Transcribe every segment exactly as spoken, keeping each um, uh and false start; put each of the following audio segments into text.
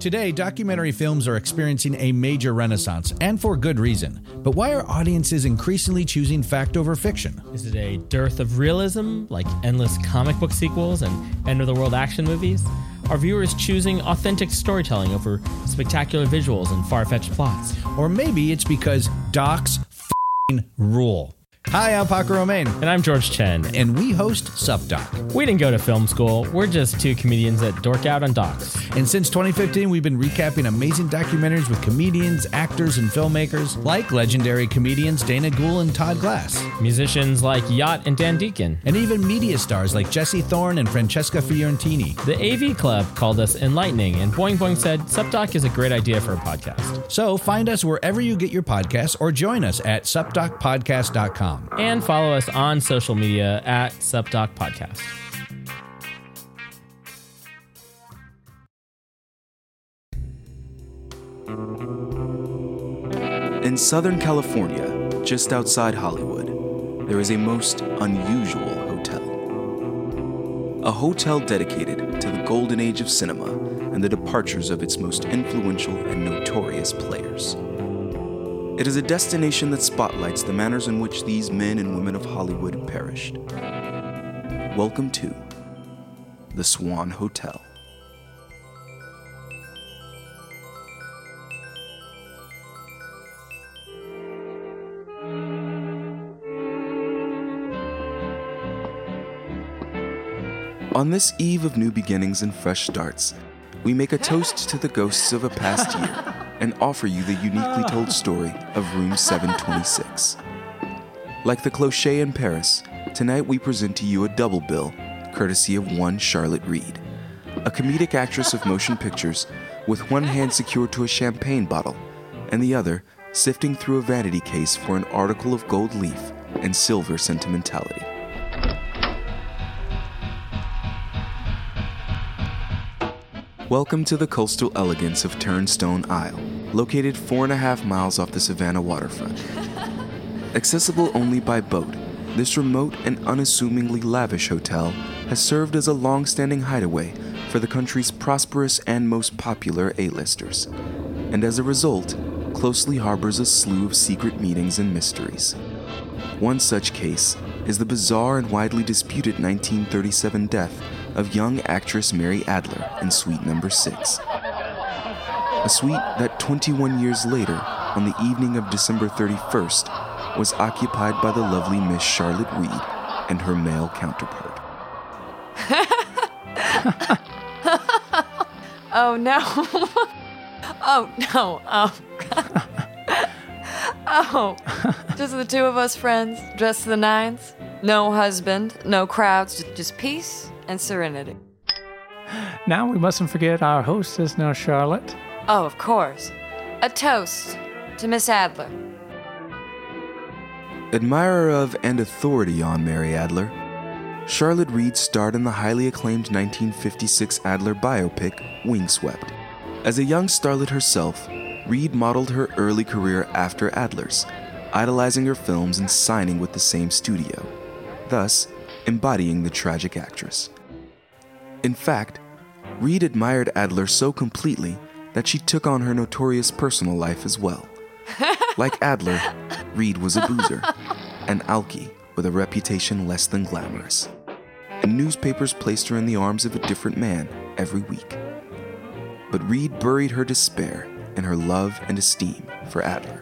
Today, documentary films are experiencing a major renaissance, and for good reason. But why are audiences increasingly choosing fact over fiction? Is it a dearth of realism, like endless comic book sequels and end-of-the-world action movies? Are viewers choosing authentic storytelling over spectacular visuals and far-fetched plots? Or maybe it's because docs f***ing rule. Hi, I'm Paco Romain. And I'm George Chen. And we host SupDoc. We didn't go to film school. We're just two comedians that dork out on docs. And since twenty fifteen, we've been recapping amazing documentaries with comedians, actors, and filmmakers like legendary comedians Dana Gould and Todd Glass. Musicians like Yacht and Dan Deacon. And even media stars like Jesse Thorne and Francesca Fiorentini. The A V Club called us enlightening, and Boing Boing said SupDoc is a great idea for a podcast. So find us wherever you get your podcasts or join us at sup doc podcast dot com. And follow us on social media at SupDoc Podcast. In Southern California, just outside Hollywood, there is a most unusual hotel. A hotel dedicated to the golden age of cinema and the departures of its most influential and notorious players. It is a destination that spotlights the manners in which these men and women of Hollywood perished. Welcome to the Swan Hotel. On this eve of new beginnings and fresh starts, we make a toast to the ghosts of a past year and offer you the uniquely told story of Room seven twenty-six. Like the cloché in Paris, tonight we present to you a double bill, courtesy of one Charlotte Reed, a comedic actress of motion pictures with one hand secured to a champagne bottle and the other sifting through a vanity case for an article of gold leaf and silver sentimentality. Welcome to the coastal elegance of Turnstone Isle, located four and a half miles off the Savannah waterfront. Accessible only by boat, this remote and unassumingly lavish hotel has served as a long-standing hideaway for the country's prosperous and most popular A-listers, and as a result, closely harbors a slew of secret meetings and mysteries. One such case is the bizarre and widely disputed nineteen thirty-seven death of young actress Mary Adler in Suite Number six. A suite that twenty-one years later, on the evening of December thirty-first, was occupied by the lovely Miss Charlotte Reed and her male counterpart. Oh no. Oh no. Oh. Oh. Just the two of us friends, dressed to the nines. No husband, no crowds, just peace and serenity. Now we mustn't forget our hostess now, Charlotte. Oh, of course. A toast to Miss Adler. Admirer of and authority on Mary Adler, Charlotte Reed starred in the highly acclaimed nineteen fifty-six Adler biopic, Wingswept. As a young starlet herself, Reed modeled her early career after Adler's, idolizing her films and signing with the same studio, thus embodying the tragic actress. In fact, Reed admired Adler so completely that she took on her notorious personal life as well. Like Adler, Reed was a boozer, an alkie with a reputation less than glamorous, and newspapers placed her in the arms of a different man every week. But Reed buried her despair in her love and esteem for Adler.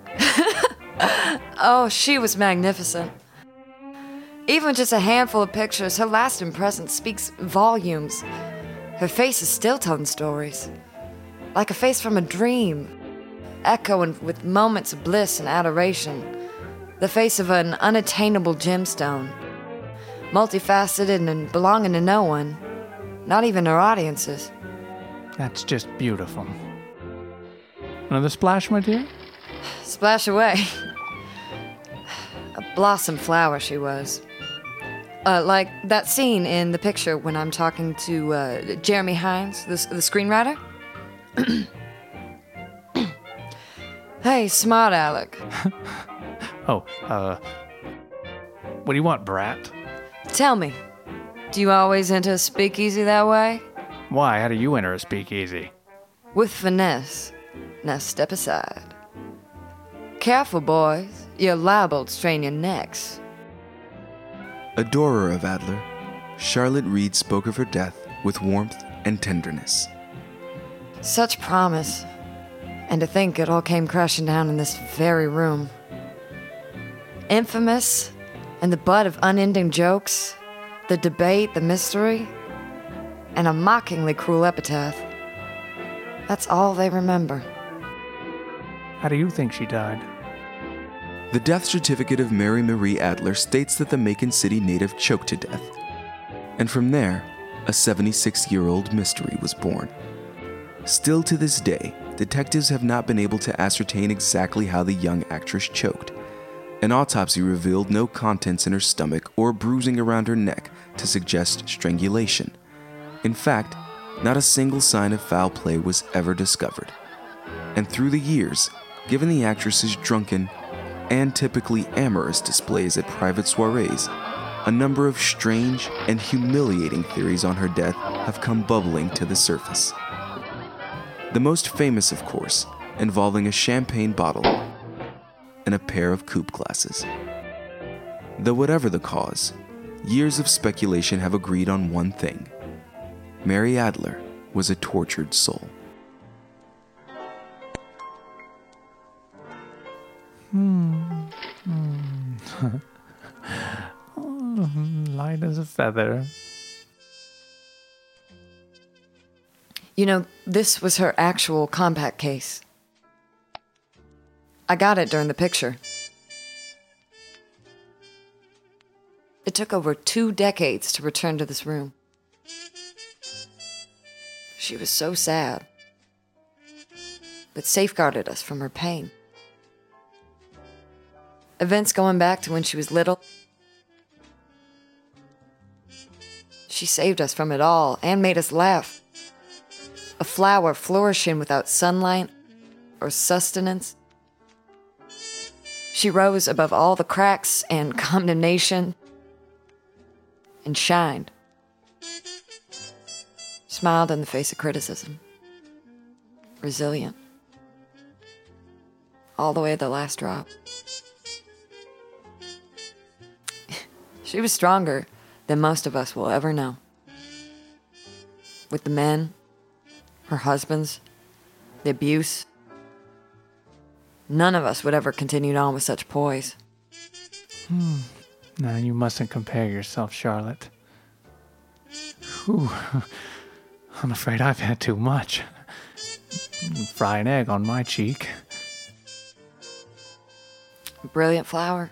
Oh, she was magnificent. Even just a handful of pictures, her lasting presence speaks volumes. Her face is still telling stories, like a face from a dream, echoing with moments of bliss and adoration. The face of an unattainable gemstone, multifaceted and belonging to no one, not even her audiences. That's just beautiful. Another splash, my dear? Splash away. A blossom flower she was. Uh, like that scene in the picture when I'm talking to uh, Jeremy Hines, the, the screenwriter. Hey, smart Alec. Oh, uh... what do you want, brat? Tell me, do you always enter a speakeasy that way? Why? How do you enter a speakeasy? With finesse. Now step aside. Careful, boys. You're liable to strain your necks. Adorer of Adler, Charlotte Reed spoke of her death with warmth and tenderness. Such promise. And to think it all came crashing down in this very room. Infamous, and the butt of unending jokes, the debate, the mystery, and a mockingly cruel epitaph. That's all they remember. How do you think she died? The death certificate of Mary Marie Adler states that the Macon City native choked to death. And from there, a seventy-six-year-old mystery was born. Still to this day, detectives have not been able to ascertain exactly how the young actress choked. An autopsy revealed no contents in her stomach or bruising around her neck to suggest strangulation. In fact, not a single sign of foul play was ever discovered. And through the years, given the actress's drunken and typically amorous displays at private soirees, a number of strange and humiliating theories on her death have come bubbling to the surface. The most famous, of course, involving a champagne bottle and a pair of coupe glasses. Though whatever the cause, years of speculation have agreed on one thing. Mary Adler was a tortured soul. Hmm. hmm. Light as a feather. You know, this was her actual compact case. I got it during the picture. It took over two decades to return to this room. She was so sad, but safeguarded us from her pain. Events going back to when she was little. She saved us from it all and made us laugh. A flower flourishing without sunlight or sustenance. She rose above all the cracks and condemnation and shined. Smiled in the face of criticism. Resilient. All the way to the last drop. She was stronger than most of us will ever know. With the men, her husbands, the abuse, none of us would ever continue on with such poise. Hmm. Now, you mustn't compare yourself, Charlotte. Whew. I'm afraid I've had too much. Fry an egg on my cheek. A brilliant flower.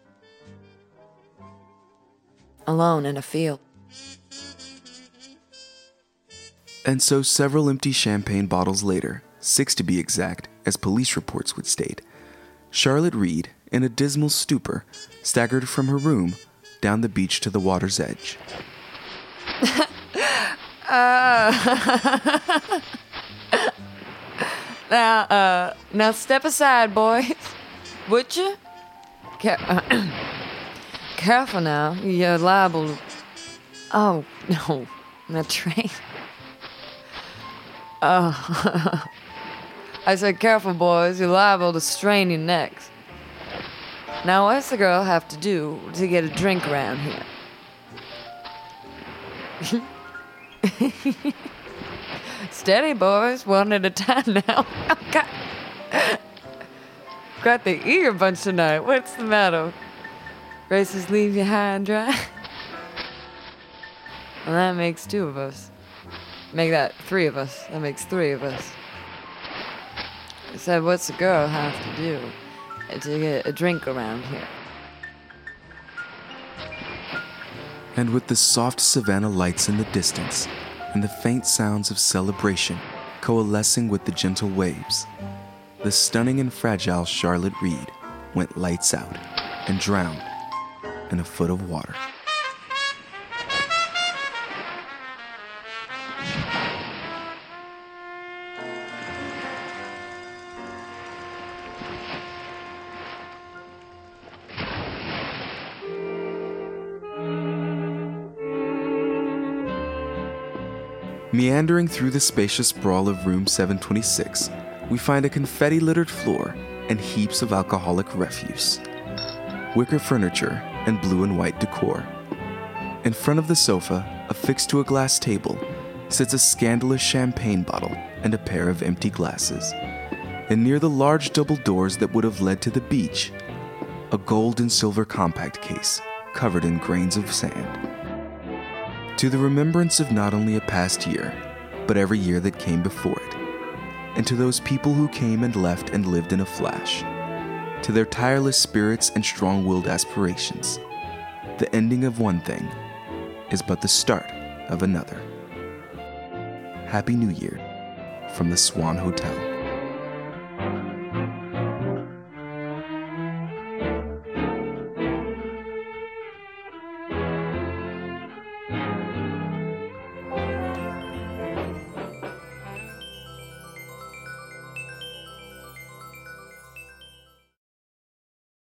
Alone in a field. And so several empty champagne bottles later, six to be exact, as police reports would state, Charlotte Reed, in a dismal stupor, staggered from her room down the beach to the water's edge. uh, now, uh, now step aside, boys. Would you? Care- uh, careful now. You're liable to... Oh, no. The train. Oh. I said, careful, boys. You're liable to strain your necks. Now, what's the girl have to do to get a drink around here? Steady, boys. One at a time now. Oh, God. Got the ear bunch tonight. What's the matter? Races leave you high and dry? Well, that makes two of us. Make that three of us. That makes three of us. I said, what's a girl have to do to get a drink around here? And with the soft Savannah lights in the distance, and the faint sounds of celebration coalescing with the gentle waves, the stunning and fragile Charlotte Reed went lights out and drowned in a foot of water. Meandering through the spacious sprawl of room seven twenty-six, we find a confetti-littered floor and heaps of alcoholic refuse. Wicker furniture and blue and white decor. In front of the sofa, affixed to a glass table, sits a scandalous champagne bottle and a pair of empty glasses. And near the large double doors that would have led to the beach, a gold and silver compact case covered in grains of sand. To the remembrance of not only a past year, but every year that came before it, and to those people who came and left and lived in a flash, to their tireless spirits and strong-willed aspirations, the ending of one thing is but the start of another. Happy New Year from the Swan Hotel.